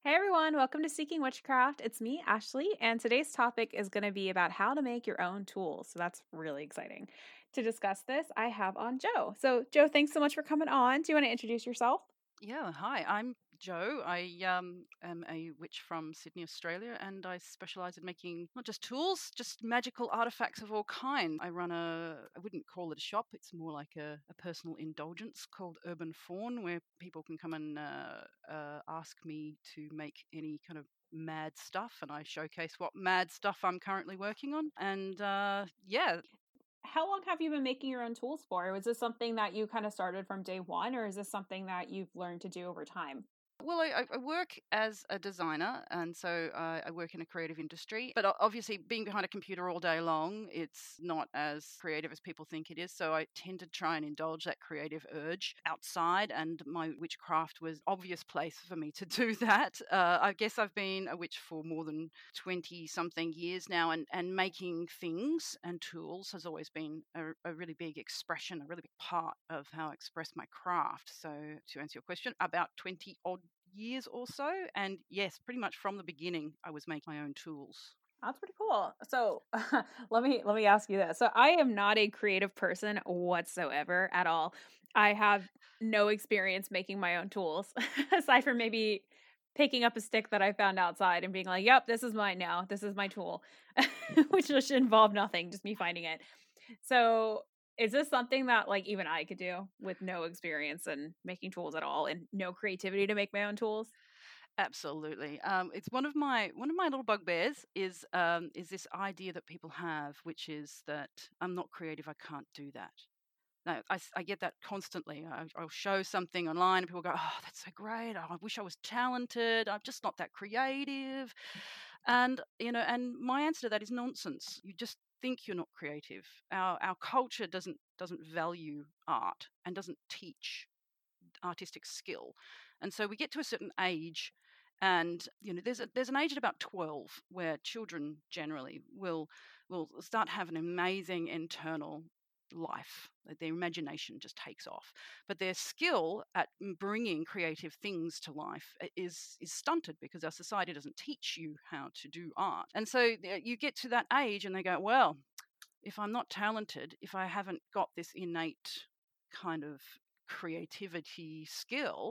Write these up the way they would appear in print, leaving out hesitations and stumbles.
Hey everyone, welcome to Seeking Witchcraft. It's me, Ashley, and today's topic is going to be about how to make your own tools. So that's really exciting. To discuss this, I have on Joe. So, Joe, thanks so much for coming on. Do you want to introduce yourself? Yeah, hi, I'm Joe. I am a witch from Sydney, Australia, and I specialize in making not just tools, just magical artifacts of all kind. I run I wouldn't call it a shop, it's more like a personal indulgence called Urban Fawn, where people can come and ask me to make any kind of mad stuff, and I showcase what mad stuff I'm currently working on. And yeah, How long have you been making your own tools for? Was this something that you kind of started from day one, or is this something that you've learned to do over time? well, I work as a designer, and so I work in a creative industry. But obviously, being behind a computer all day long, it's not as creative as people think it is. So I tend to try and indulge that creative urge outside, and my witchcraft was obvious place for me to do that. I guess I've been a witch for more than 20 something years now, and making things and tools has always been a really big expression, a really big part of how I express my craft. So to answer your question, about 20 odd years or so. And yes, pretty much from the beginning, I was making my own tools. That's pretty cool. So, let me ask you this. So, I am not a creative person whatsoever at all. I have no experience making my own tools aside from maybe picking up a stick that I found outside and being like, "Yep, this is mine now. This is my tool." Which just involved nothing, just me finding it. So, is this something that like even I could do with no experience in making tools at all and no creativity to make my own tools? Absolutely. It's one of my little bugbears is this idea that people have, which is that I'm not creative, I can't do that. No, I get that constantly. I'll show something online and people go, "Oh, that's so great. Oh, I wish I was talented. I'm just not that creative." And my answer to that is nonsense. You just think you're not creative. Our culture doesn't value art and doesn't teach artistic skill. And so we get to a certain age, and there's an age at about 12 where children generally will start having an amazing internal life. Their imagination just takes off, but their skill at bringing creative things to life is stunted because our society doesn't teach you how to do art. And so you get to that age and they go, well, if I'm not talented, if I haven't got this innate kind of creativity skill,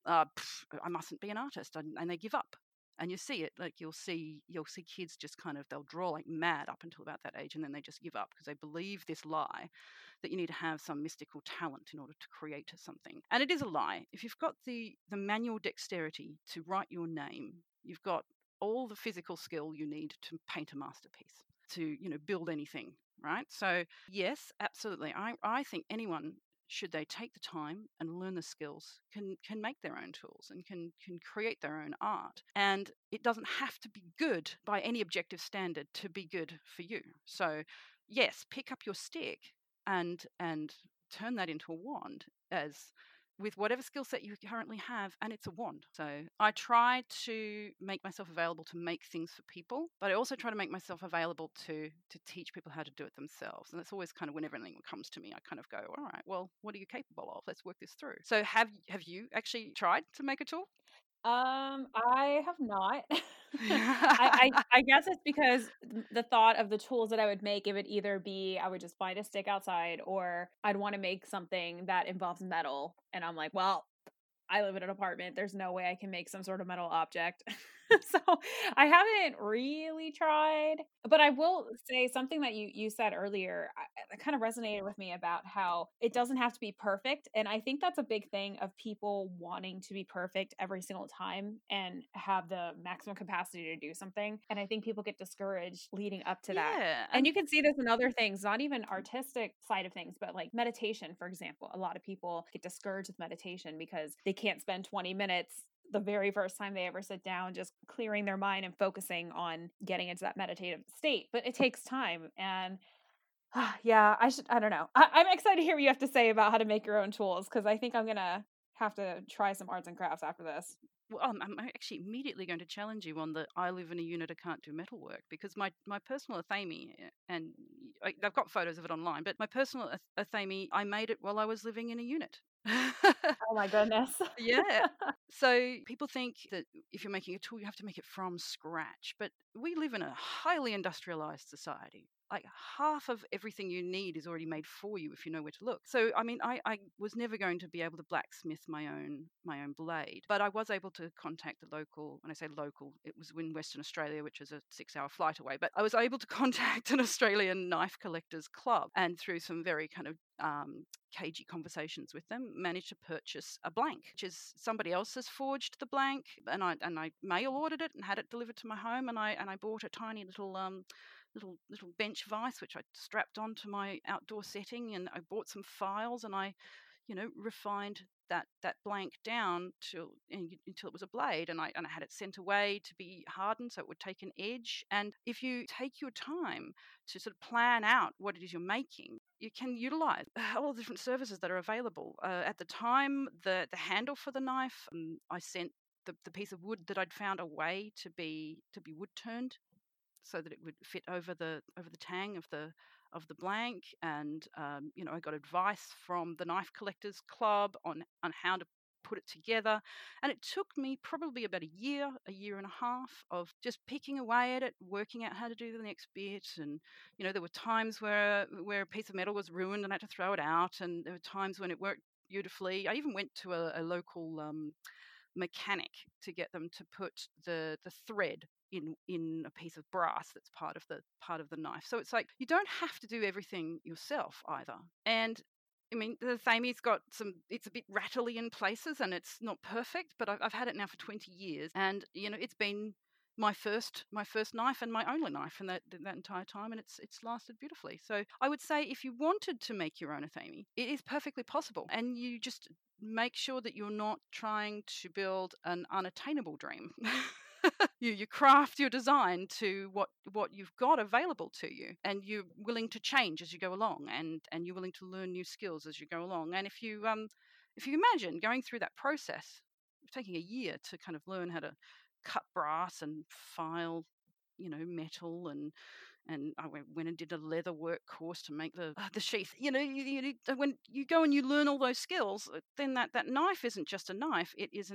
I mustn't be an artist, and they give up. And you see it, like you'll see kids just kind of they'll draw like mad up until about that age, and then they just give up because they believe this lie that you need to have some mystical talent in order to create something. And it is a lie. If you've got the manual dexterity to write your name, you've got all the physical skill you need to paint a masterpiece, to build anything, right? So yes, absolutely, I think anyone, should they take the time and learn the skills, can make their own tools and can create their own art. And it doesn't have to be good by any objective standard to be good for you. So yes, pick up your stick and turn that into a wand, as with whatever skill set you currently have, and it's a wand. So I try to make myself available to make things for people, but I also try to make myself available to teach people how to do it themselves. And that's always kind of, whenever anything comes to me, I kind of go, all right, well, what are you capable of? Let's work this through. So have you actually tried to make a tool? I have not. I guess it's because the thought of the tools that I would make, it would either be I would just find a stick outside or I'd want to make something that involves metal. And I'm like, well, I live in an apartment. There's no way I can make some sort of metal object. So I haven't really tried, but I will say something that you said earlier that kind of resonated with me about how it doesn't have to be perfect. And I think that's a big thing of people wanting to be perfect every single time and have the maximum capacity to do something. And I think people get discouraged leading up to that. Yeah, And and you can see this in other things, not even artistic side of things, but like meditation, for example. A lot of people get discouraged with meditation because they can't spend 20 minutes the very first time they ever sit down, just clearing their mind and focusing on getting into that meditative state. But it takes time. And yeah, I don't know. I'm excited to hear what you have to say about how to make your own tools because I think I'm going to have to try some arts and crafts after this. well, I'm actually immediately going to challenge you on the I live in a unit, I can't do metal work, because my personal athame, and I've got photos of it online, but my personal athame, I made it while I was living in a unit. Oh my goodness. Yeah. So people think that if you're making a tool, you have to make it from scratch. But we live in a highly industrialized society. Like half of everything you need is already made for you if you know where to look. So I mean, I was never going to be able to blacksmith my own blade, but I was able to contact the local. When I say local, it was in Western Australia, which is a 6-hour flight away. But I was able to contact an Australian knife collectors club, and through some very kind of cagey conversations with them, managed to purchase a blank, which is somebody else has forged the blank, and I mail ordered it and had it delivered to my home, and I bought a tiny little bench vise which I strapped onto my outdoor setting, and I bought some files, and I refined that blank down until it was a blade, and I had it sent away to be hardened so it would take an edge. And if you take your time to sort of plan out what it is you're making, you can utilize all the different services that are available. At the time, the handle for the knife, I sent the piece of wood that I'd found a way to be wood turned so that it would fit over the tang of the blank. And I got advice from the Knife Collectors Club on how to put it together, and it took me probably about a year and a half of just picking away at it, working out how to do the next bit. And there were times where a piece of metal was ruined and I had to throw it out, and there were times when it worked beautifully. I even went to a local mechanic to get them to put the thread in a piece of brass that's part of the knife. So it's like you don't have to do everything yourself either. And I mean, the Thamy's got it's a bit rattly in places and it's not perfect, but I've had it now for 20 years, and it's been my first knife and my only knife in that entire time, and it's lasted beautifully. So I would say if you wanted to make your own Athame, it is perfectly possible, and you just make sure that you're not trying to build an unattainable dream. You craft your design to what you've got available to you, and you're willing to change as you go along, and you're willing to learn new skills as you go along. And if you imagine going through that process, taking a year to kind of learn how to cut brass and file metal, and I went and did a leather work course to make the sheath. When you go and you learn all those skills, then that knife isn't just a knife.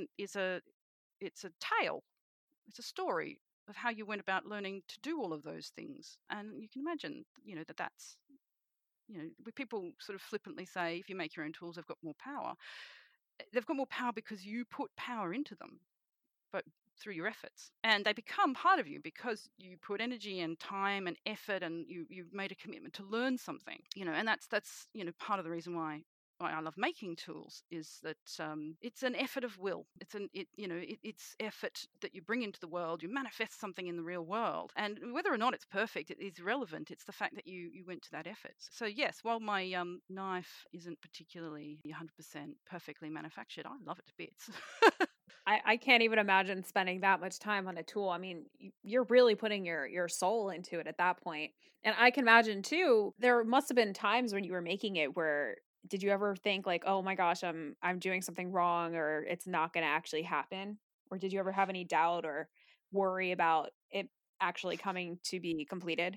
It's a tale. It's a story of how you went about learning to do all of those things. And you can imagine, that's where people sort of flippantly say, if you make your own tools, they've got more power. They've got more power because you put power into them, but through your efforts, and they become part of you because you put energy and time and effort, and you've made a commitment to learn something. And that's part of the reason why I love making tools is that it's an effort of will. It's effort that you bring into the world. You manifest something in the real world, and whether or not it's perfect, it is irrelevant. It's the fact that you went to that effort. So yes, while my knife isn't particularly 100% perfectly manufactured, I love it to bits. I can't even imagine spending that much time on a tool. I mean, you're really putting your soul into it at that point. And I can imagine too, there must have been times when you were making it where did you ever think like, "Oh my gosh, I'm doing something wrong or it's not going to actually happen?" Or did you ever have any doubt or worry about it actually coming to be completed?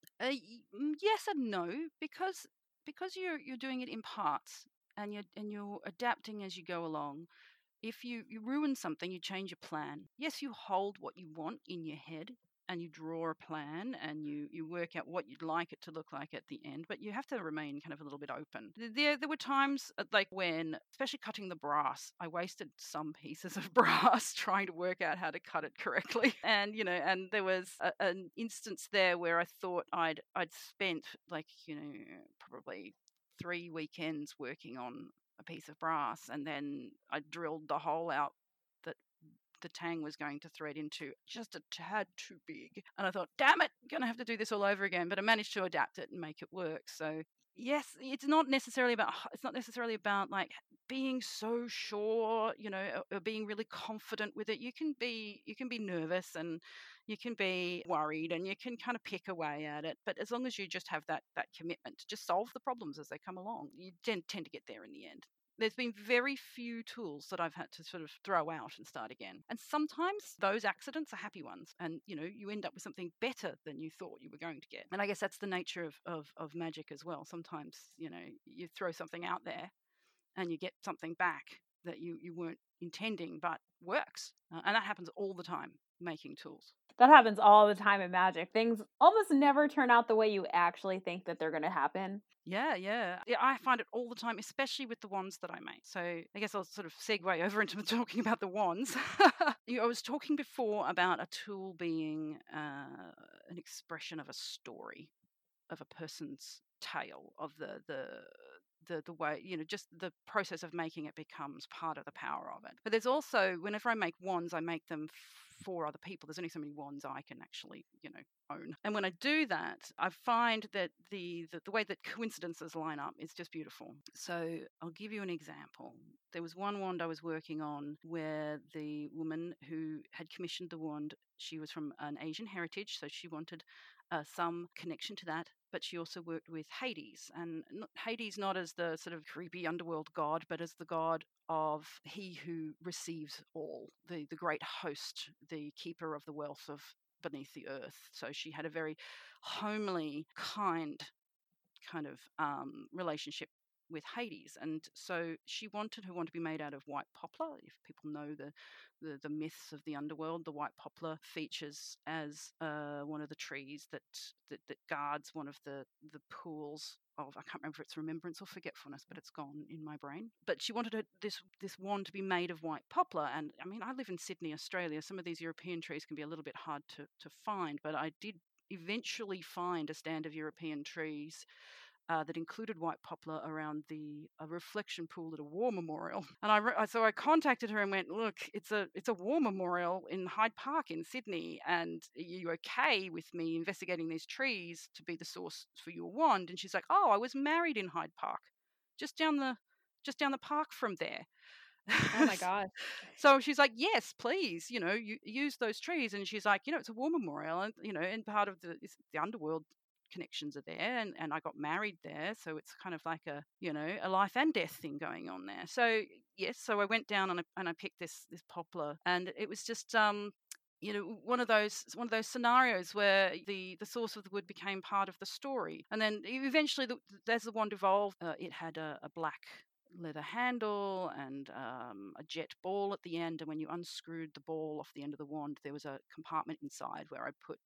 Yes and no, because you're doing it in parts, and you're adapting as you go along. If you ruin something, you change your plan. Yes, you hold what you want in your head, and you draw a plan, and you work out what you'd like it to look like at the end, but you have to remain kind of a little bit open. There were times like when, especially cutting the brass, I wasted some pieces of brass trying to work out how to cut it correctly. And there was an instance there where I thought I'd spent like probably 3 weekends working on a piece of brass, and then I drilled the hole out that the tang was going to thread into just a tad too big. And I thought, damn it, I'm going to have to do this all over again. But I managed to adapt it and make it work. So yes, it's not necessarily about like being so sure, or being really confident with it. You can be nervous, and you can be worried, and you can kind of pick away at it. But as long as you just have that commitment to just solve the problems as they come along, you tend to get there in the end. There's been very few tools that I've had to sort of throw out and start again. And sometimes those accidents are happy ones, and you end up with something better than you thought you were going to get. And I guess that's the nature of magic as well. Sometimes, you throw something out there and you get something back that you weren't intending but works. And that happens all the time making tools. That happens all the time in magic. Things almost never turn out the way you actually think that they're going to happen. Yeah. I find it all the time, especially with the wands that I make. So I guess I'll sort of segue over into talking about the wands. I was talking before about a tool being an expression of a story, of a person's tale, of the way, just the process of making it becomes part of the power of it. But there's also, whenever I make wands, I make them for other people. There's only so many wands I can actually own. And when I do that, I find that the way that coincidences line up is just beautiful. So I'll give you an example. There was one wand I was working on where the woman who had commissioned the wand, she was from an Asian heritage, so she wanted some connection to that. But she also worked with Hades, and Hades not as the sort of creepy underworld god, but as the god of he who receives all, the great host, the keeper of the wealth of beneath the earth. So she had a very homely, kind of relationship with Hades, and so she wanted her wand to be made out of white poplar. If people know the myths of the underworld, the white poplar features as one of the trees that guards one of the pools of, I can't remember if it's remembrance or forgetfulness, but it's gone in my brain. But she wanted this wand to be made of white poplar, and I mean, I live in Sydney, Australia. Some of these European trees can be a little bit hard to find, but I did eventually find a stand of European trees that included white poplar around the reflection pool at a war memorial. And so I contacted her and went, look, it's a war memorial in Hyde Park in Sydney, and are you okay with me investigating these trees to be the source for your wand? And she's like, oh, I was married in Hyde Park, just down the park from there. Oh my gosh. So she's like, yes, please, you use those trees. And she's like, it's a war memorial, and and part of the underworld connections are there, and I got married there, so it's kind of like a life and death thing going on there. So yes, so I went down and I picked this poplar, and it was just one of those scenarios where the source of the wood became part of the story, and then eventually as the wand evolved, it had a black leather handle and a jet ball at the end, and when you unscrewed the ball off the end of the wand, there was a compartment inside where I put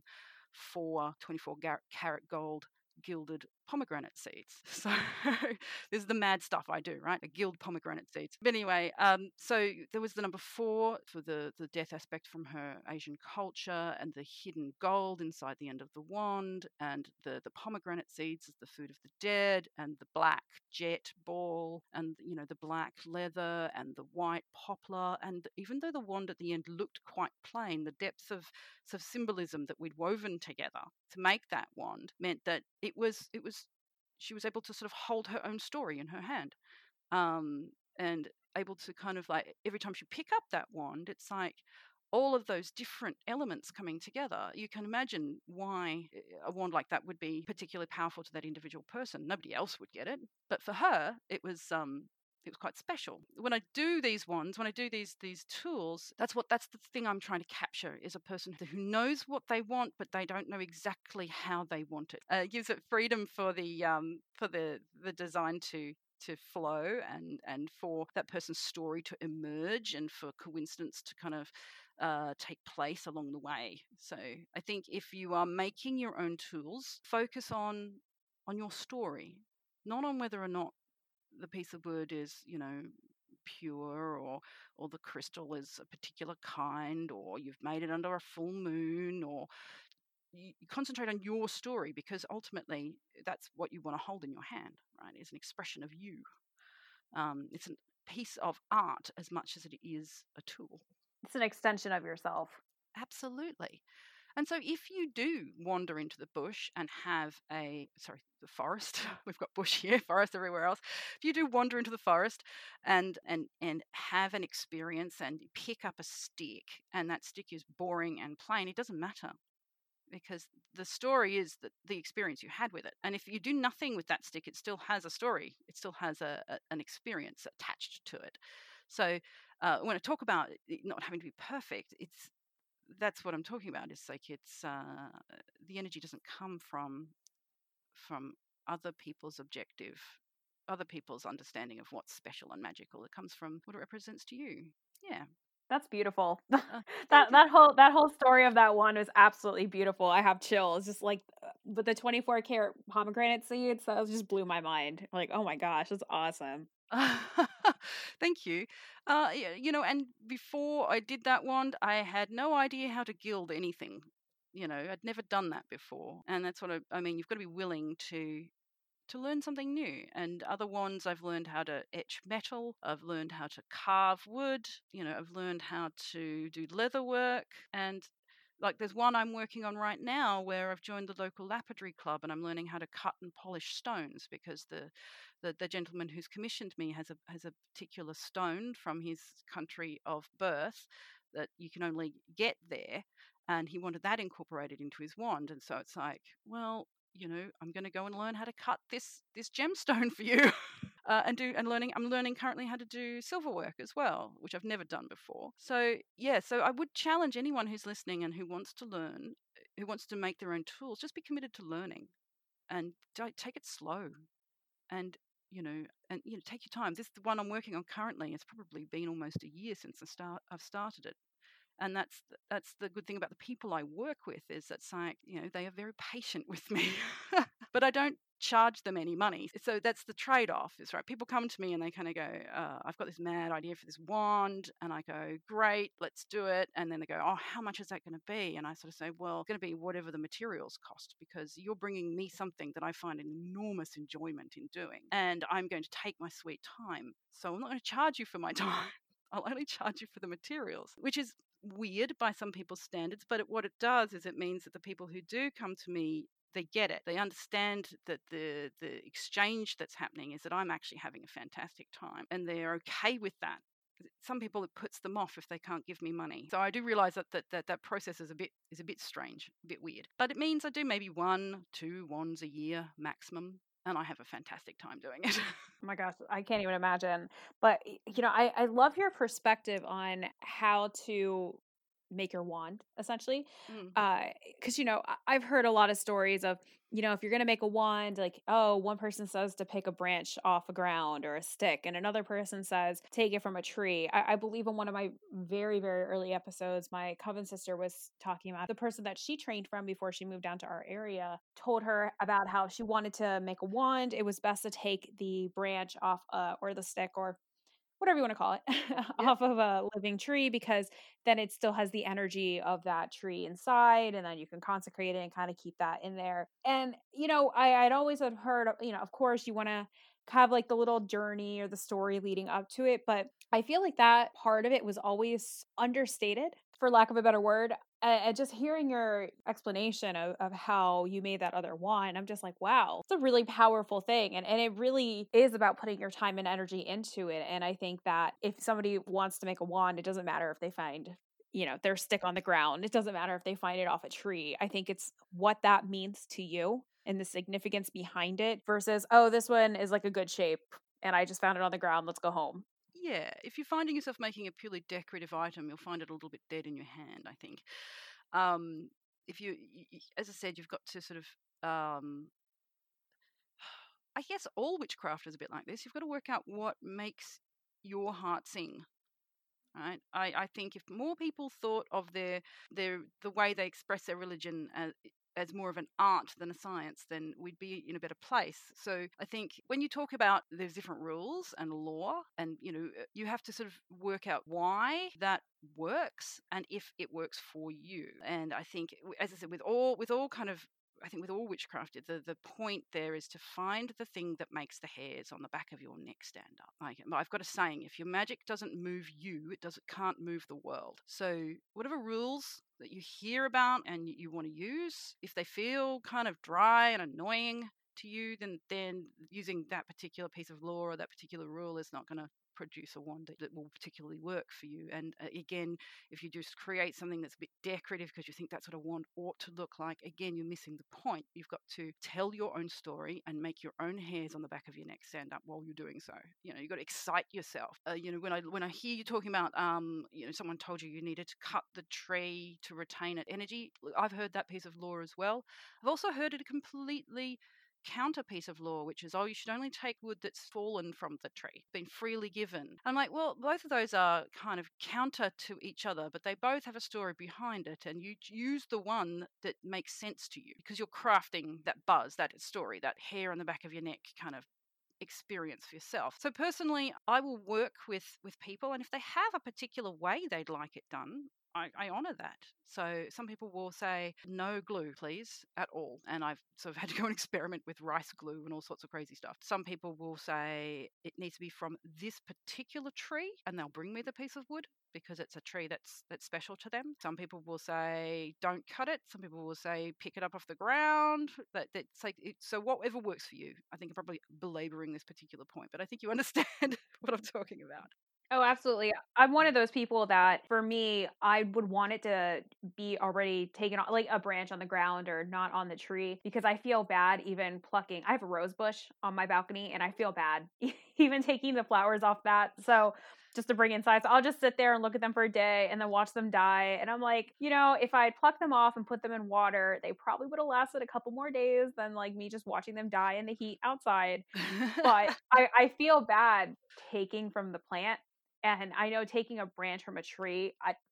24-karat gold gilded pomegranate seeds. So this is the mad stuff I do, right? I gild pomegranate seeds. But anyway, so there was the number 4 for the death aspect from her Asian culture, and the hidden gold inside the end of the wand, and the pomegranate seeds as the food of the dead, and the black jet ball, and the black leather, and the white poplar. And even though the wand at the end looked quite plain, the depth of symbolism that we'd woven together to make that wand meant that she was able to sort of hold her own story in her hand, and able to kind of like, every time she pick up that wand, it's like all of those different elements coming together. You can imagine why a wand like that would be particularly powerful to that individual person. Nobody else would get it, but for her, it was quite special. When I do these wands, when I do these tools, that's the thing I'm trying to capture, is a person who knows what they want, but they don't know exactly how they want it. It gives it freedom for the design to flow, and for that person's story to emerge, and for coincidence to kind of take place along the way. So I think if you are making your own tools, focus on your story, not on whether or not the piece of wood is, pure, or the crystal is a particular kind, or you've made it under a full moon, or you concentrate on your story, because ultimately that's what you want to hold in your hand, right? It's an expression of you. It's a piece of art as much as it is a tool. It's an extension of yourself. Absolutely. And so if you do wander into the bush and have the forest, we've got bush here, forest everywhere else. If you do wander into the forest and have an experience, and pick up a stick, and that stick is boring and plain, it doesn't matter, because the story is the experience you had with it. And if you do nothing with that stick, it still has a story. It still has an experience attached to it. So when I talk about it not having to be perfect, that's what I'm talking about. It's like the energy doesn't come from other people's objective. other people's understanding of what's special and magical. It comes from what it represents to you. Yeah. That's beautiful. Thank you. That whole story of that one was absolutely beautiful. I have chills. Just like with the 24 karat pomegranate seeds, that just blew my mind. Like, oh my gosh, that's awesome. Thank you. And before I did that wand, I had no idea how to gild anything. I'd never done that before, and that's what I mean. You've got to be willing to learn something new. And other wands, I've learned how to etch metal. I've learned how to carve wood. I've learned how to do leather work. And like there's one I'm working on right now where I've joined the local lapidary club and I'm learning how to cut and polish stones because the gentleman who's commissioned me has a particular stone from his country of birth that you can only get there, and he wanted that incorporated into his wand. And so it's like, well, I'm going to go and learn how to cut this gemstone for you. I'm learning currently how to do silver work as well, which I've never done before. So yeah, so I would challenge anyone who's listening and who wants to learn, who wants to make their own tools, just be committed to learning and don't take it slow. And take your time. This the one I'm working on currently. It's probably been almost a year since I've started it, and that's the good thing about the people I work with is that's like they are very patient with me, but I don't charge them any money. So that's the trade-off. Is right. People come to me and they kind of go, "I've got this mad idea for this wand," and I go, "Great, let's do it." And then they go, "Oh, how much is that going to be?" And I sort of say, "Well, it's going to be whatever the materials cost because you're bringing me something that I find an enormous enjoyment in doing, and I'm going to take my sweet time. So I'm not going to charge you for my time." I'll only charge you for the materials, which is weird by some people's standards, but what it does is it means that the people who do come to me, they get it. They understand that the exchange that's happening is that I'm actually having a fantastic time, and they're okay with that. Some people it puts them off if they can't give me money. So I do realize that process is a bit strange, a bit weird. But it means I do maybe 1-2 wands a year maximum, and I have a fantastic time doing it. Oh my gosh, I can't even imagine. But I love your perspective on how to make your wand, essentially. Mm. Because I've heard a lot of stories of, if you're gonna make a wand, like, oh, one person says to pick a branch off a ground or a stick, and another person says take it from a tree. I believe in one of my very, very early episodes, my coven sister was talking about the person that she trained from before she moved down to our area, told her about how she wanted to make a wand. It was best to take the branch off or the stick or whatever you want to call it Yep. off of a living tree, because then it still has the energy of that tree inside, and then you can consecrate it and kind of keep that in there. And I'd always had heard, of course you want to have like the little journey or the story leading up to it, but I feel like that part of it was always understated, for lack of a better word. And just hearing your explanation of how you made that other wine, I'm just like, wow, it's a really powerful thing. And it really is about putting your time and energy into it. And I think that if somebody wants to make a wand, it doesn't matter if they find, their stick on the ground. It doesn't matter if they find it off a tree. I think it's what that means to you and the significance behind it versus, oh, this one is like a good shape and I just found it on the ground. Let's go home. Yeah, if you're finding yourself making a purely decorative item, you'll find it a little bit dead in your hand, I think. Um, if as I said, you've got to sort of, I guess all witchcraft is a bit like this. You've got to work out what makes your heart sing. Right. I think if more people thought of the way they express their religion as more of an art than a science, then we'd be in a better place. So I think when you talk about there's different rules and law, and you have to sort of work out why that works and if it works for you. And I think, as I said, with all kind of I think with all witchcraft, the point there is to find the thing that makes the hairs on the back of your neck stand up. Like I've got a saying: if your magic doesn't move you, can't move the world. So whatever rules that you hear about and you want to use, if they feel kind of dry and annoying to you, then using that particular piece of law or that particular rule is not going to produce a wand that will particularly work for you. And again, if you just create something that's a bit decorative because you think that's what a wand ought to look like, again, you're missing the point. You've got to tell your own story and make your own hairs on the back of your neck stand up while you're doing so. You've got to excite yourself. When I hear you talking about, someone told you needed to cut the tree to retain its energy, I've heard that piece of law as well. I've also heard it completely counter piece of law, which is, oh, you should only take wood that's fallen from the tree, been freely given. I'm like, well, both of those are kind of counter to each other, but they both have a story behind it. And you use the one that makes sense to you because you're crafting that buzz, that story, that hair on the back of your neck kind of experience for yourself. So personally, I will work with people, and if they have a particular way they'd like it done, I honor that. So some people will say, no glue, please, at all. And I've sort of had to go and experiment with rice glue and all sorts of crazy stuff. Some people will say it needs to be from this particular tree, and they'll bring me the piece of wood because it's a tree that's special to them. Some people will say, don't cut it. Some people will say, pick it up off the ground. That's like, so whatever works for you. I think I'm probably belaboring this particular point, but I think you understand what I'm talking about. Oh, absolutely. I'm one of those people that for me, I would want it to be already taken off, like a branch on the ground or not on the tree, because I feel bad even plucking. I have a rose bush on my balcony and I feel bad even taking the flowers off that. So just to bring inside. So I'll just sit there and look at them for a day and then watch them die. And I'm like, if I had plucked them off and put them in water, they probably would have lasted a couple more days than like me just watching them die in the heat outside. But I feel bad taking from the plant. And I know taking a branch from a tree,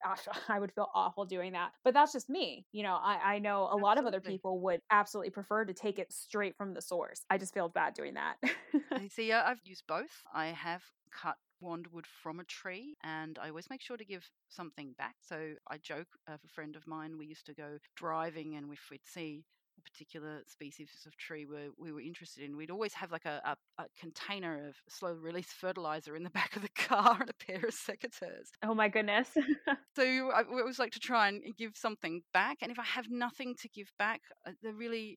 I would feel awful doing that. But that's just me. I know a lot of other Absolutely. people would absolutely prefer to take it straight from the source. I just feel bad doing that. I see. I've used both. I have cut wand wood from a tree, and I always make sure to give something back. So I joke of a friend of mine. We used to go driving, and if we'd see a particular species of tree we were interested in, we'd always have like a container of slow release fertilizer in the back of the car and a pair of secateurs. Oh my goodness. So I always like to try and give something back. And if I have nothing to give back, they're really,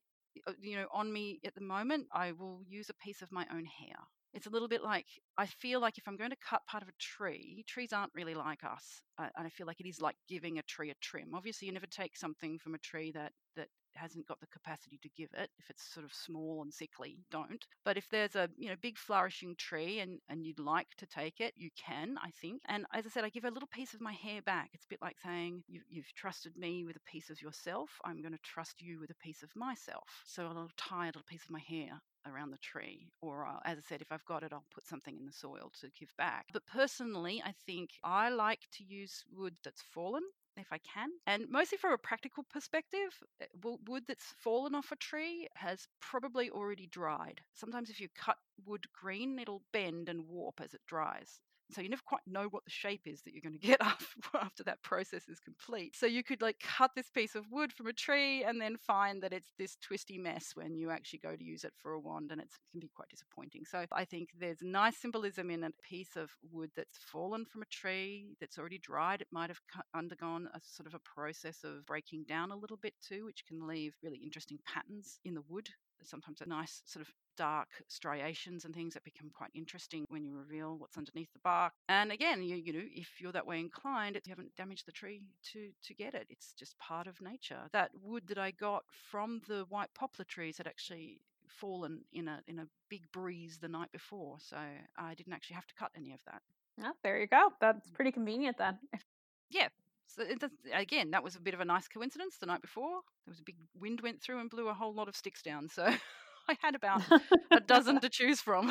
on me at the moment, I will use a piece of my own hair. It's a little bit like I feel like if I'm going to cut part of a tree, trees aren't really like us. And I feel like it is like giving a tree a trim. Obviously, you never take something from a tree that hasn't got the capacity to give it. If it's sort of small and sickly, don't. But if there's a big flourishing tree and you'd like to take it, you can, I think. And as I said, I give a little piece of my hair back. It's a bit like saying you've trusted me with a piece of yourself. I'm going to trust you with a piece of myself. So I'll tie a little piece of my hair around the tree, or as I said, if I've got it, I'll put something in the soil to give back. But personally, I think I like to use wood that's fallen if I can. And mostly from a practical perspective, wood that's fallen off a tree has probably already dried. Sometimes if you cut wood green, it'll bend and warp as it dries. So you never quite know what the shape is that you're going to get after that process is complete. So you could like cut this piece of wood from a tree and then find that it's this twisty mess when you actually go to use it for a wand, and it can be quite disappointing. So I think there's nice symbolism in a piece of wood that's fallen from a tree, that's already dried. It might have undergone a sort of a process of breaking down a little bit too, which can leave really interesting patterns in the wood. Sometimes a nice sort of dark striations and things that become quite interesting when you reveal what's underneath the bark. And again, if you're that way inclined, you haven't damaged the tree to get it. It's just part of nature. That wood that I got from the white poplar trees had actually fallen in a big breeze the night before, so I didn't actually have to cut any of that. Oh, there you go. That's pretty convenient then. Yeah. So again, that was a bit of a nice coincidence. The night before, there was a big wind went through and blew a whole lot of sticks down. So I had about a dozen to choose from.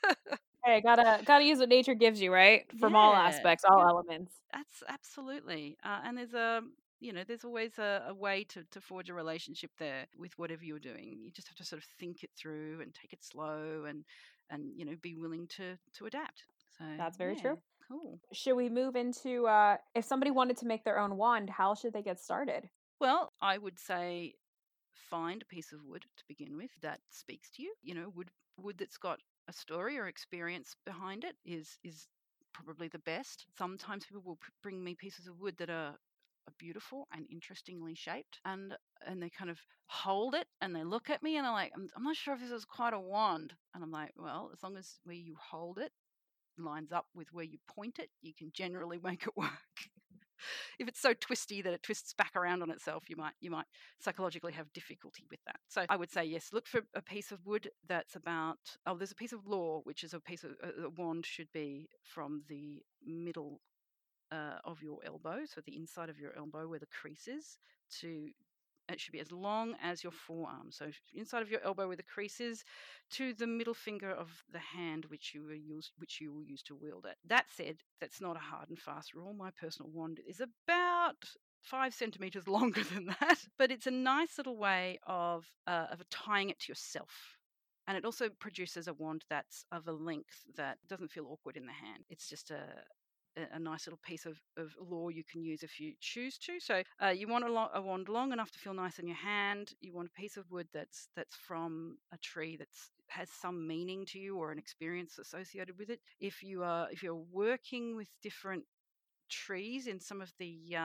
Hey, gotta use what nature gives you, right? From all Yeah, aspects, all elements. that's absolutely. And there's always a way to forge a relationship there with whatever you're doing. You just have to sort of think it through and take it slow and be willing to adapt. So That's very yeah, true. cool. Should we move into if somebody wanted to make their own wand, how should they get started? Well, I would say find a piece of wood to begin with that speaks to you. Wood that's got a story or experience behind it is probably the best. Sometimes people will bring me pieces of wood that are beautiful and interestingly shaped, and they kind of hold it and they look at me and they're like, I'm not sure if this is quite a wand. And I'm like, well, as long as where you hold it lines up with where you point it, you can generally make it work. If it's so twisty that it twists back around on itself, you might psychologically have difficulty with that. So I would say yes, look for a piece of wood that's about. Oh, there's a piece of law, which is a piece of a wand should be from the middle of your elbow, so the inside of your elbow where the crease is, to It should be as long as your forearm. So inside of your elbow where the crease is, to the middle finger of the hand which you will use to wield it. That said, that's not a hard and fast rule. My personal wand is about 5 centimeters longer than that, but it's a nice little way of tying it to yourself. And it also produces a wand that's of a length that doesn't feel awkward in the hand. It's just a nice little piece of law you can use if you choose to. So you want a wand long enough to feel nice in your hand. You want a piece of wood that's from a tree that's has some meaning to you or an experience associated with it. If you're working with different trees in some of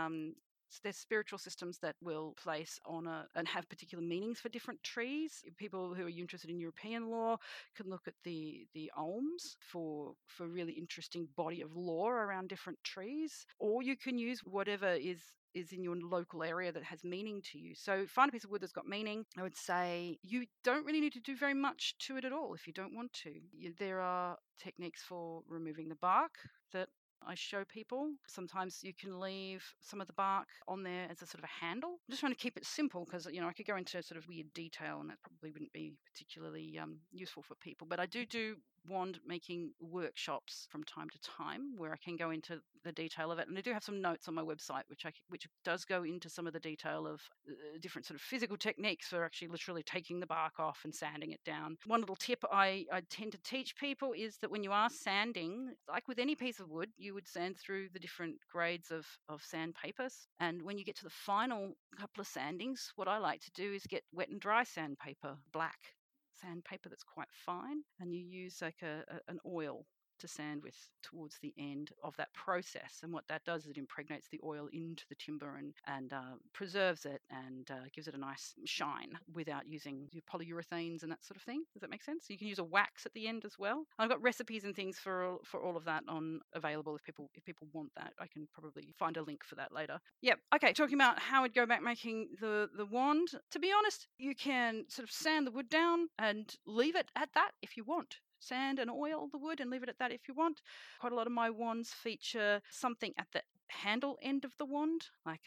there's spiritual systems that will place on and have particular meanings for different trees. People who are interested in European law can look at the Olms for really interesting body of law around different trees, or you can use whatever is in your local area that has meaning to you. So find a piece of wood that's got meaning. I would say you don't really need to do very much to it at all if you don't want to. There are techniques for removing the bark that I show people. Sometimes you can leave some of the bark on there as a sort of a handle. I'm just trying to keep it simple because, I could go into sort of weird detail and that probably wouldn't be particularly useful for people. But I do wand making workshops from time to time where I can go into the detail of it. And I do have some notes on my website which does go into some of the detail of different sort of physical techniques for actually literally taking the bark off and sanding it down. One little tip I tend to teach people is that when you are sanding, like with any piece of wood, you would sand through the different grades of sandpapers. And when you get to the final couple of sandings, what I like to do is get wet and dry sandpaper, black sandpaper that's quite fine, and you use like an oil to sand with towards the end of that process. And what that does is it impregnates the oil into the timber and preserves it and gives it a nice shine without using polyurethanes and that sort of thing. Does that make sense? So you can use a wax at the end as well. I've got recipes and things for all of that available if people want that. I can probably find a link for that later. Yep. Okay, talking about how I'd go about making the wand. To be honest, you can sort of sand the wood down and leave it at that if you want. Sand and oil the wood and leave it at that if you want. Quite a lot of my wands feature something at the handle end of the wand, like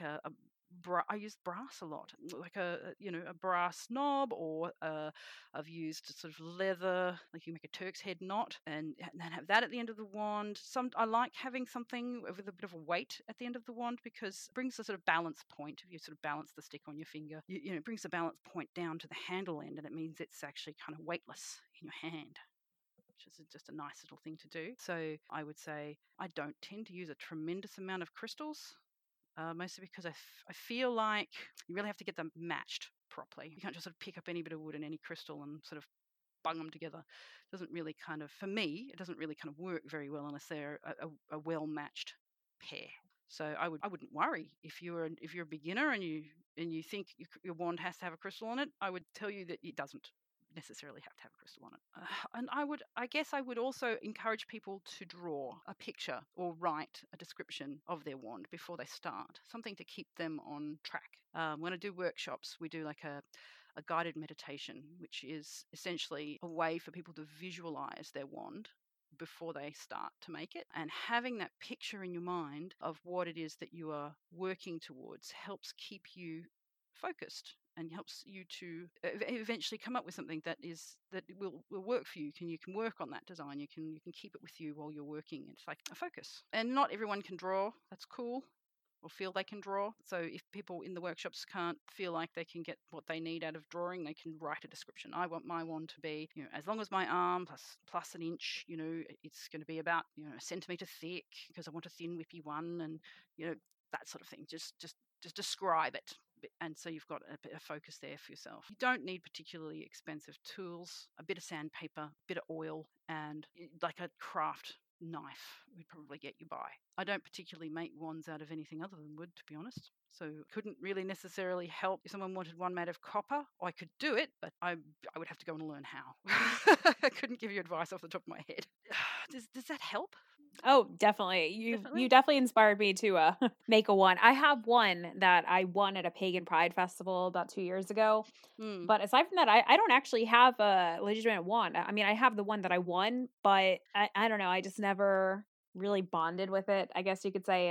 I use brass a lot, like a brass knob, or I've used sort of leather, like you make a Turk's head knot, and then have that at the end of the wand. I like having something with a bit of a weight at the end of the wand because it brings a sort of balance point. If you sort of balance the stick on your finger, it brings the balance point down to the handle end, and it means it's actually kind of weightless in your hand, which is just a nice little thing to do. So I would say I don't tend to use a tremendous amount of crystals, mostly because I feel like you really have to get them matched properly. You can't just sort of pick up any bit of wood and any crystal and sort of bung them together. It doesn't really kind of, for me, it doesn't really kind of work very well unless they're a well-matched pair. So I wouldn't worry if you're a beginner and you think your wand has to have a crystal on it. I would tell you that it doesn't necessarily have to have a crystal on it. And I guess I would also encourage people to draw a picture or write a description of their wand before they start, something to keep them on track. When I do workshops, we do like a guided meditation, which is essentially a way for people to visualize their wand before they start to make it. And having that picture in your mind of what it is that you are working towards helps keep you focused and helps you to eventually come up with something that will work for you. You can work on that design. You can keep it with you while you're working. It's like a focus. And not everyone can draw. That's cool. Or feel they can draw. So if people in the workshops can't feel like they can get what they need out of drawing, they can write a description. I want my wand to be, as long as my arm plus an inch, it's going to be about, a centimeter thick because I want a thin whippy one, and that sort of thing. Just describe it. And so you've got a bit of focus there for yourself. You don't need particularly expensive tools. A bit of sandpaper, a bit of oil, and like a craft knife would probably get you by. I don't particularly make wands out of anything other than wood, to be honest. So couldn't really necessarily help if someone wanted one made of copper. I could do it, but I would have to go and learn how. I couldn't give you advice off the top of my head. Does that help? Oh, definitely. You definitely inspired me to make a one. I have one that I won at a pagan pride festival about 2 years ago. But aside from that, I don't actually have a legitimate wand. I mean, I have the one that I won, but I don't know. I just never really bonded with it, I guess you could say. And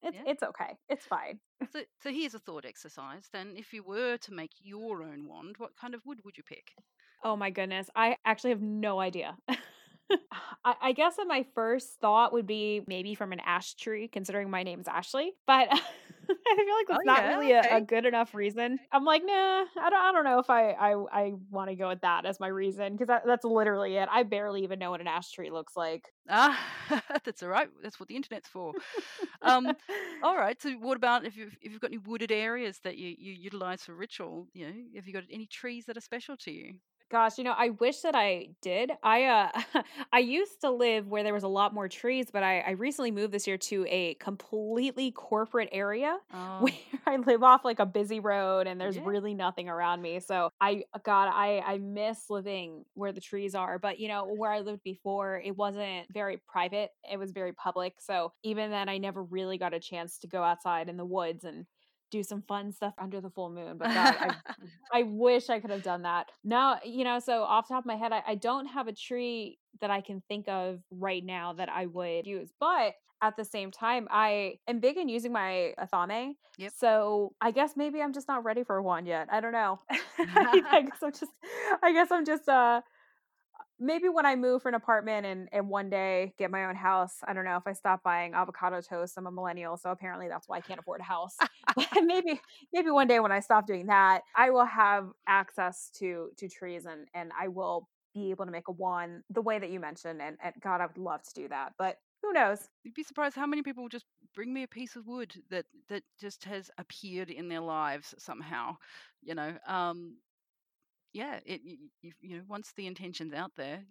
Yeah. It's okay. It's fine. So here's a thought exercise. Then, if you were to make your own wand, what kind of wood would you pick? Oh my goodness. I actually have no idea. I guess that my first thought would be maybe from an ash tree, considering my name's Ashley. But I feel like Oh that's not yeah, really a okay. good enough reason. I'm like, nah, I don't know if I want to go with that as my reason because that's literally it. I barely even know what an ash tree looks like. Ah, that's all right. That's what the internet's for. Um, all right. So, what about if you've got any wooded areas that you utilize for ritual? You know, have you got any trees that are special to you? Gosh, I wish that I did. I used to live where there was a lot more trees, but I recently moved this year to a completely corporate area where Oh, I live off like a busy road and there's yeah. really nothing around me. So I miss living where the trees are. But where I lived before, it wasn't very private. It was very public. So even then I never really got a chance to go outside in the woods and do some fun stuff under the full moon. But God, I wish I could have done that. Now, so off the top of my head, I don't have a tree that I can think of right now that I would use. But at the same time, I am big in using my Athame. Yep. So I guess maybe I'm just not ready for one yet. I don't know. I guess I'm just maybe when I move for an apartment and one day get my own house, I don't know if I stop buying avocado toast. I'm a millennial, so apparently that's why I can't afford a house. But maybe one day when I stop doing that, I will have access to trees and I will be able to make a wand the way that you mentioned. And God, I would love to do that. But who knows? You'd be surprised how many people just bring me a piece of wood that just has appeared in their lives somehow. You know, yeah. Once the intention's out there,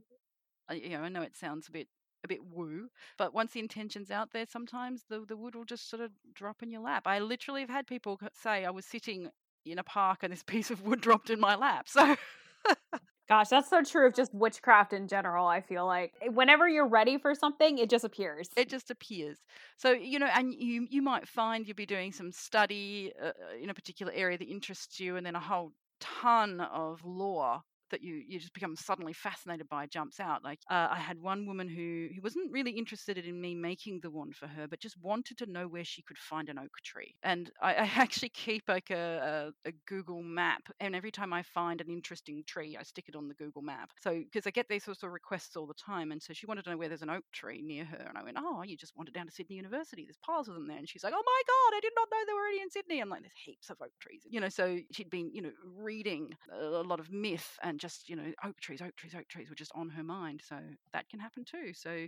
I know it sounds a bit woo, but once the intention's out there, sometimes the wood will just sort of drop in your lap. I literally have had people say I was sitting in a park and this piece of wood dropped in my lap. So Gosh, that's so true of just witchcraft in general. I feel like whenever you're ready for something, it just appears. it just appears. So, and you might find you'll be doing some study in a particular area that interests you, and then a whole ton of lore that you just become suddenly fascinated by jumps out. Like I had one woman who wasn't really interested in me making the wand for her, but just wanted to know where she could find an oak tree. And I actually keep like a Google map, and every time I find an interesting tree, I stick it on the Google map. So because I get these sorts of requests all the time, and so she wanted to know where there's an oak tree near her, and I went, "Oh, you just wandered down to Sydney University. There's piles of them there." And she's like, "Oh my god, I did not know there were any in Sydney." I'm like, "There's heaps of oak trees." So she'd been reading a lot of myth, and just oak trees, oak trees, oak trees were just on her mind. So that can happen too. So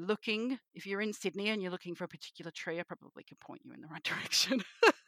if you're in Sydney and you're looking for a particular tree, I probably could point you in the right direction.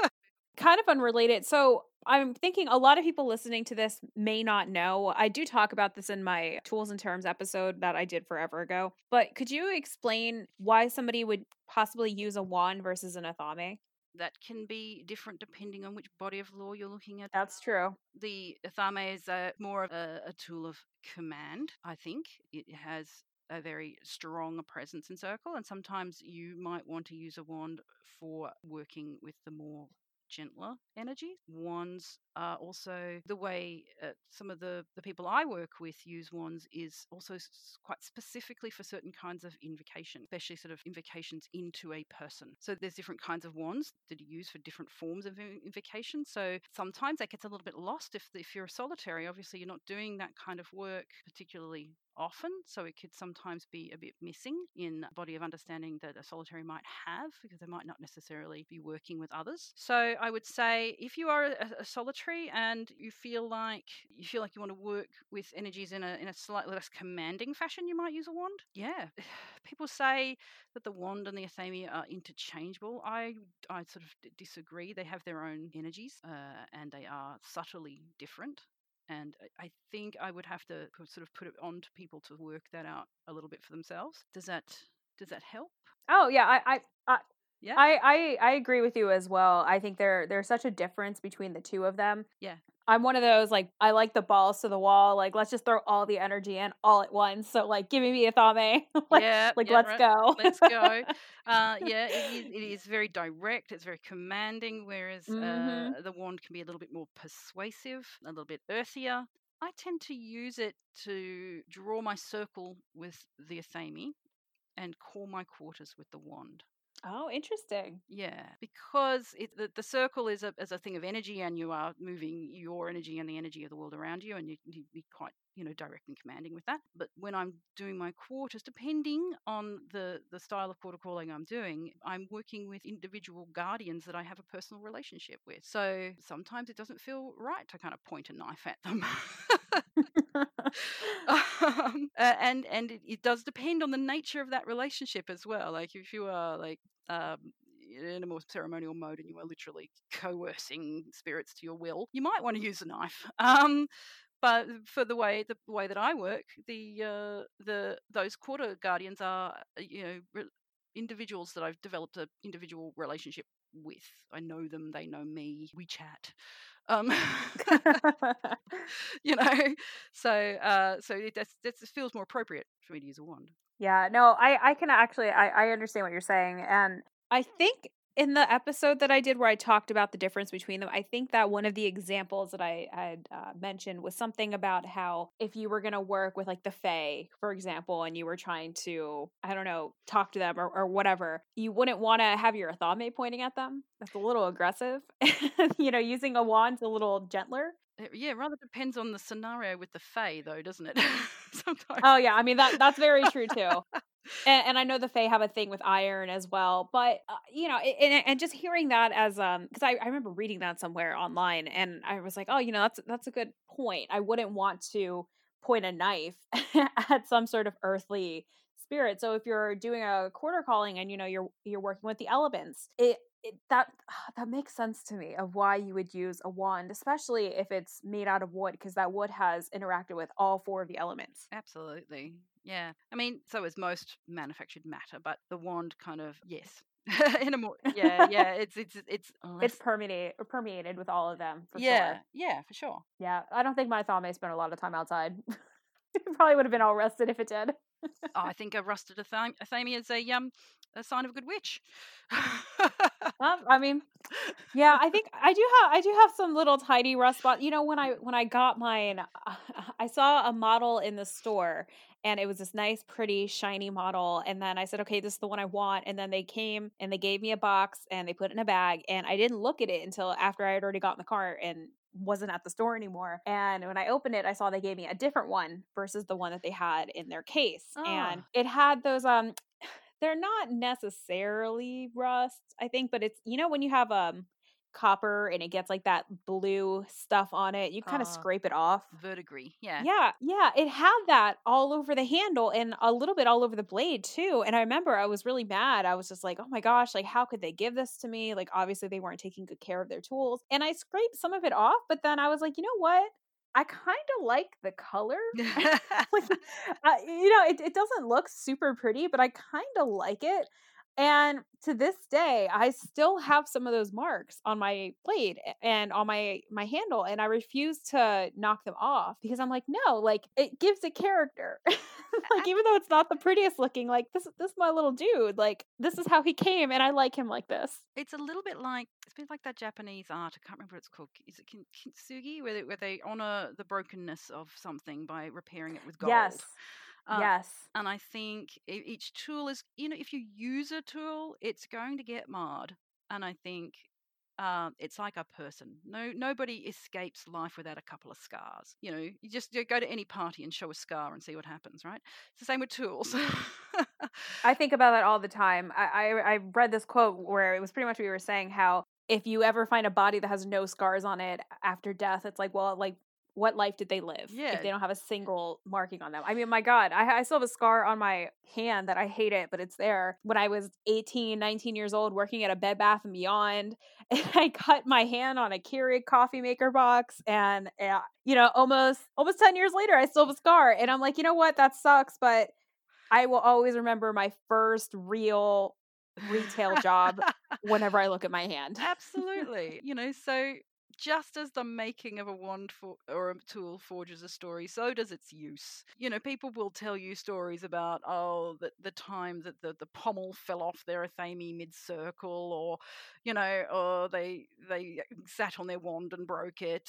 Kind of unrelated. So I'm thinking a lot of people listening to this may not know. I do talk about this in my tools and terms episode that I did forever ago. But could you explain why somebody would possibly use a wand versus an athame? That can be different depending on which body of law you're looking at. That's true. The Athame is more of a tool of command, I think. It has a very strong presence in circle, and sometimes you might want to use a wand for working with the more gentler energy. Wands are also the way some of the people I work with use wands is also quite specifically for certain kinds of invocation, especially sort of invocations into a person. So there's different kinds of wands that you use for different forms of invocation. So sometimes that gets a little bit lost if you're a solitary. Obviously, you're not doing that kind of work particularly often, so it could sometimes be a bit missing in a body of understanding that a solitary might have, because they might not necessarily be working with others. So I would say if you are a solitary and you feel like you want to work with energies in a slightly less commanding fashion, you might use a wand. Yeah. People say that the wand and the athame are interchangeable. I sort of disagree. They have their own energies, and they are subtly different. And I think I would have to sort of put it on to people to work that out a little bit for themselves. Does that help? Oh yeah, I Yeah, I agree with you as well. I think there's such a difference between the two of them. yeah, I'm one of those, like, I like the balls to the wall. Like, let's just throw all the energy in all at once. So, like, give me a thame. like, yeah, like, yeah. let's Right. go. Let's go. Yeah, it is very direct. It's very commanding. Whereas hmm the wand can be a little bit more persuasive, a little bit earthier. I tend to use it to draw my circle with the athame and call my quarters with the wand. Oh, interesting. Yeah, because the circle is a thing of energy, and you are moving your energy and the energy of the world around you, and you be quite direct and commanding with that. But when I'm doing my quarters, depending on the style of quarter calling I'm doing, I'm working with individual guardians that I have a personal relationship with. So sometimes it doesn't feel right to kind of point a knife at them. And it does depend on the nature of that relationship as well. Like if you are like um, in a more ceremonial mode and you are literally coercing spirits to your will, you might want to use a knife. But for the way that I work, the those quarter guardians are individuals that I've developed an individual relationship with. I know them, they know me. We chat. Um, you know, so it feels more appropriate for me to use a wand. Yeah, no, I can actually I understand what you're saying. And I think in the episode that I did where I talked about the difference between them, I think that one of the examples that I had mentioned was something about how if you were going to work with like the Fae, for example, and you were trying to, I don't know, talk to them or whatever, you wouldn't want to have your thame pointing at them. That's a little aggressive. Using a wand's a little gentler. Yeah, rather depends on the scenario with the Fae, though, doesn't it? Sometimes. Oh yeah, I mean that's very true too. And I know the Fae have a thing with iron as well, but and just hearing that as because I remember reading that somewhere online, and I was like, oh, that's a good point. I wouldn't want to point a knife at some sort of earthly spirit. So if you're doing a quarter calling and you're working with the elements, that makes sense to me of why you would use a wand, especially if it's made out of wood, because that wood has interacted with all four of the elements. Absolutely. Yeah. I mean, so is most manufactured matter, but the wand kind of, yes. In a more, yeah, it's It's less. permeated with all of them for Yeah, sure. yeah, for sure. Yeah, I don't think my thame spent a lot of time outside. It probably would have been all rusted if it did. Oh, I think a rusted athame is a sign of a good witch. I mean, yeah, I think I do have some little tiny rust spots. When I got mine, I saw a model in the store, and it was this nice, pretty, shiny model. And then I said, okay, this is the one I want. And then they came and they gave me a box and they put it in a bag. And I didn't look at it until after I had already got in the car and wasn't at the store anymore. And when I opened it, I saw they gave me a different one versus the one that they had in their case. Oh, And it had those they're not necessarily rust, I think, but it's when you have copper and it gets like that blue stuff on it, you kind of uh, scrape it off. verdigris. Yeah. Yeah, yeah, it had that all over the handle and a little bit all over the blade too. And I remember I was really mad. I was just like, "Oh my gosh, like how could they give this to me?" Like obviously they weren't taking good care of their tools. And I scraped some of it off, but then I was like, "You know what? I kind of like the color." Like, it doesn't look super pretty, but I kind of like it. And to this day, I still have some of those marks on my blade and on my handle, and I refuse to knock them off because I'm like, no, like it gives it character. Like even though it's not the prettiest looking, like this is my little dude. Like this is how he came, and I like him like this. It's a little bit like that Japanese art. I can't remember what it's called. Is it kintsugi, where they honor the brokenness of something by repairing it with Yes, gold? Uh, yes. and I think each tool is, if you use a tool, it's going to get marred. And I think it's like a person. Nobody escapes life without a couple of scars. You just go to any party and show a scar and see what happens, right? It's the same with tools. I think about that all the time. I read this quote where it was pretty much what you were saying, how if you ever find a body that has no scars on it after death, it's like, well, like what life did they live if Yeah. they don't have a single marking on them? I mean, my God, I still have a scar on my hand that I hate it, but it's there. When I was 18, 19 years old working at a Bed Bath and Beyond, and I cut my hand on a Keurig coffee maker box, and almost 10 years later, I still have a scar. And I'm like, you know what? That sucks, but I will always remember my first real retail job whenever I look at my hand. Absolutely. So just as the making of a wand or a tool forges a story, so does its use. People will tell you stories about, the time that the pommel fell off their athame mid-circle, or they sat on their wand and broke it.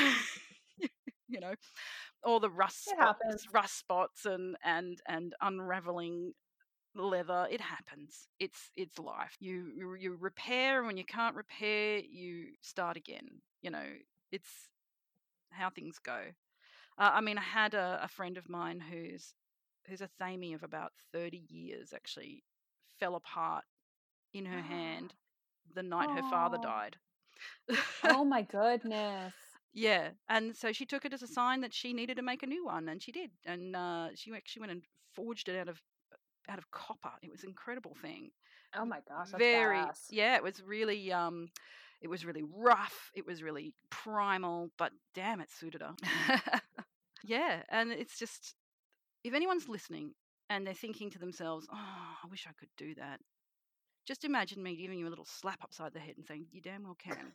you know, or the It happens. rust spots and unraveling leather. It happens. It's life. You repair, and when you can't repair, you start again. It's how things go. I mean, I had a friend of mine who's a thamie of about 30 years actually fell apart in her hand the night her father Oh, died. oh my goodness. Yeah, and so she took it as a sign that she needed to make a new one, and she did. And she actually went and forged it out of copper. It was an incredible thing. Oh my gosh, that's Very, badass. yeah, it was really rough. It was really primal, but damn, it suited her. Yeah, and it's just, if anyone's listening and they're thinking to themselves, "Oh, I wish I could do that." Just imagine me giving you a little slap upside the head and saying, "You damn well can."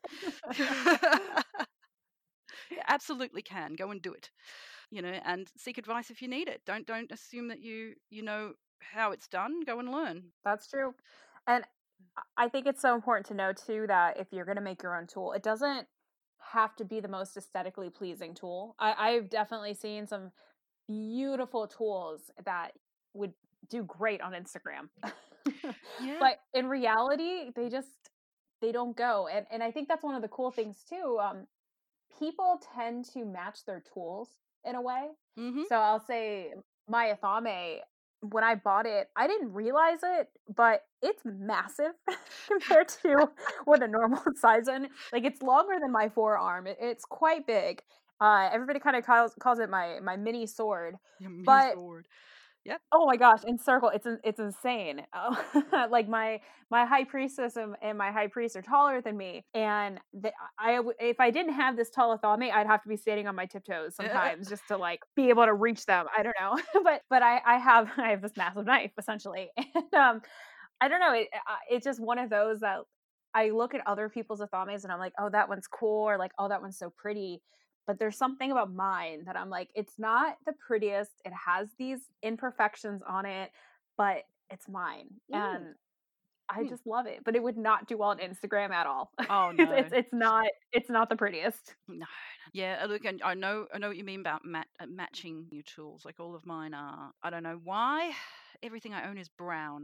You absolutely can. Go and do it. And seek advice if you need it. Don't assume that you know how it's done. Go and learn. That's true. And I think it's so important to know too that if you're going to make your own tool, it doesn't have to be the most aesthetically pleasing tool. I've definitely seen some beautiful tools that would do great on Instagram. Yeah. But in reality, they don't go. And I think that's one of the cool things too. People tend to match their tools in a way. Mhm. So I'll say my Athame, when I bought it, I didn't realize it, but it's massive compared to what a normal size one. Like it's longer than my forearm. It's quite big. Everybody kind of calls it my mini sword, Your mini but sword. Yep. oh my gosh, in circle, it's insane. Like my high priestess and my high priest are taller than me, and if I didn't have this tall Athame, I'd have to be standing on my tiptoes sometimes just to like be able to reach them. I don't know, but I have this massive knife essentially, and I don't know. It's just one of those that I look at other people's Athames and I'm like, oh, that one's cool, or like, oh, that one's so pretty. But there's something about mine that I'm like, it's not the prettiest. It has these imperfections on it, but it's mine, Mm. and I Mm. just love it. But it would not do well on Instagram at all. Oh no. It's not the prettiest. No. Yeah, look, and I know what you mean about matching your tools. Like all of mine are. I don't know why. Everything I own is brown.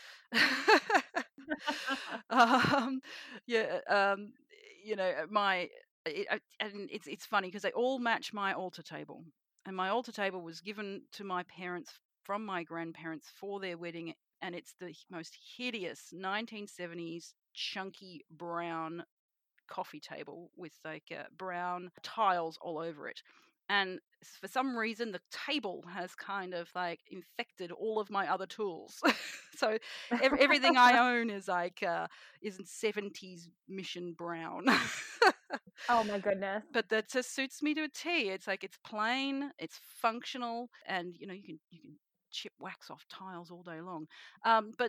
um, yeah. And it's funny because they all match my altar table, and my altar table was given to my parents from my grandparents for their wedding, and it's the most hideous 1970s chunky brown coffee table with like brown tiles all over it. And for some reason, the table has kind of like infected all of my other tools. So everything I own is like is in 70s mission brown. Oh my goodness. But that just suits me to a T. It's like it's plain, it's functional, and you can chip wax off tiles all day long. But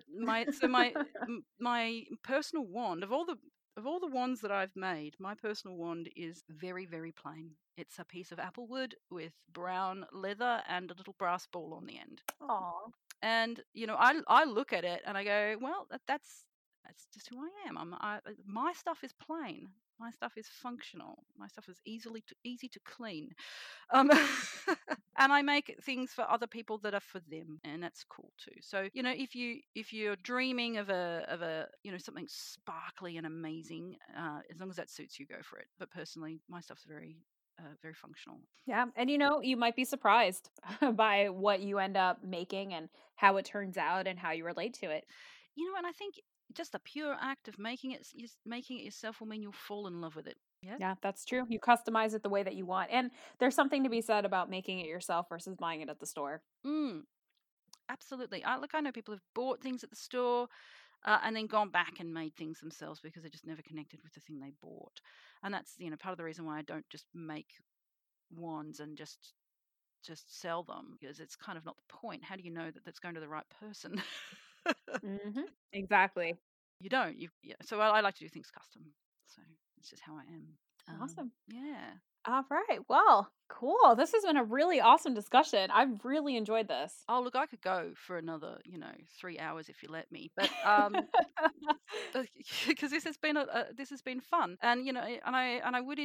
my personal wand of all the wands that I've made, my personal wand is very, very plain. It's a piece of apple wood with brown leather and a little brass ball on the end. Aw. And I look at it and I go, well, that's just who I am. My stuff is plain. My stuff is functional. My stuff is easy to clean. Um, and I make things for other people that are for them, and that's cool too. So if you're dreaming of a something sparkly and amazing, as long as that suits you, go for it. But personally, my stuff's very very functional. Yeah, and you might be surprised by what you end up making and how it turns out and how you relate to it. And I think just the pure act of making it yourself will mean you'll fall in love with it. Yeah. Yeah, that's true. You customize it the way that you want. And there's something to be said about making it yourself versus buying it at the store. Mm, absolutely. I know people have bought things at the store and then gone back and made things themselves because they just never connected with the thing they bought. And that's part of the reason why I don't just make wands and just sell them, because it's kind of not the point. How do you know that that's going to the right person? Exactly. You don't. Yeah. So I like to do things custom. So it's just how I am. Awesome. Yeah. All right. Well, cool. This has been a really awesome discussion. I've really enjoyed this. Oh, look, I could go for another 3 hours if you let me, but because this has been fun, and and I would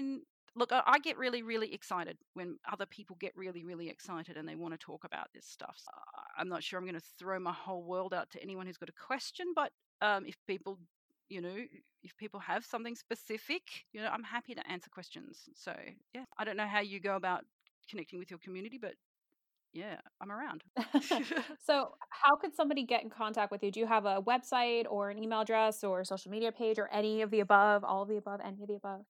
Look, I get really, really excited when other people get really, really excited and they want to talk about this stuff. So I'm not sure I'm going to throw my whole world out to anyone who's got a question, but if people, if people have something specific, I'm happy to answer questions. So yeah, I don't know how you go about connecting with your community, but yeah, I'm around. So, how could somebody get in contact with you? Do you have a website or an email address or social media page or any of the above, all of the above, any of the above?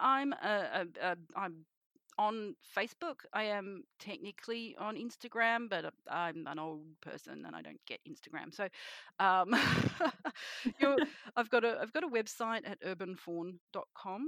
I'm on Facebook. I am technically on Instagram, but I'm an old person and I don't get Instagram. So, um, you know, I've got a website at urbanfawn.com.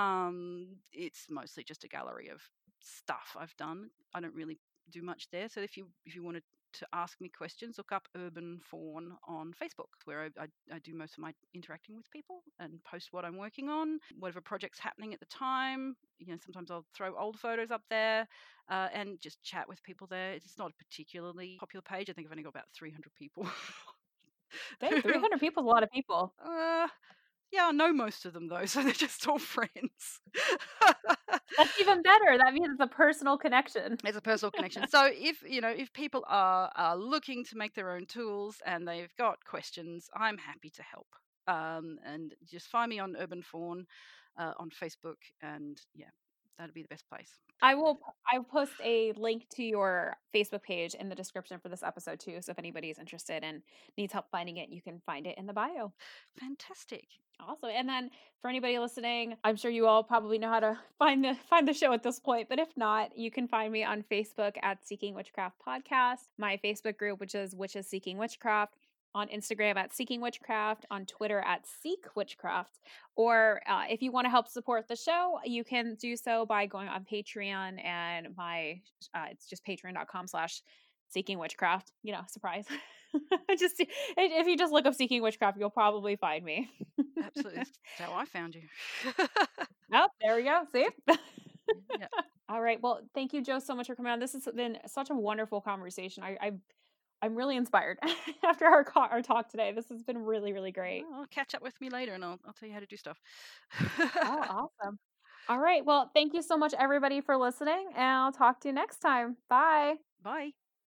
It's mostly just a gallery of stuff I've done. I don't really do much there. So if you wanted to ask me questions, look up Urban Fawn on Facebook, where I do most of my interacting with people and post what I'm working on, whatever project's happening at the time. Sometimes I'll throw old photos up there and just chat with people there. It's not a particularly popular page. I think I've only got about 300 people. Okay, 300 people is a lot of people. uh, yeah, I know most of them though, so they're just all friends. That's even better. That means it's a personal connection. It's a personal connection. So if people are looking to make their own tools and they've got questions, I'm happy to help. And just find me on Urban Fawn on Facebook, and yeah, that'd be the best place. I will post a link to your Facebook page in the description for this episode too. So if anybody is interested and needs help finding it, you can find it in the bio. Fantastic. Awesome. And then for anybody listening, I'm sure you all probably know how to find the show at this point, but if not, you can find me on Facebook at Seeking Witchcraft Podcast, my Facebook group, which is Witches Seeking Witchcraft, on Instagram at Seeking Witchcraft, on Twitter at Seek Witchcraft. Or if you want to help support the show, you can do so by going on Patreon, and it's just patreon.com/Seeking Witchcraft. Surprise. Just if you just look up Seeking Witchcraft, you'll probably find me. Absolutely. That's how I found you. Oh, there we go. See? Yeah. All right. Well, thank you, Joe, so much for coming on. This has been such a wonderful conversation. I'm really inspired after our talk today. This has been really, really great. Well, catch up with me later, and I'll tell you how to do stuff. Oh, awesome. All right. Well, thank you so much, everybody, for listening, and I'll talk to you next time. Bye. Bye.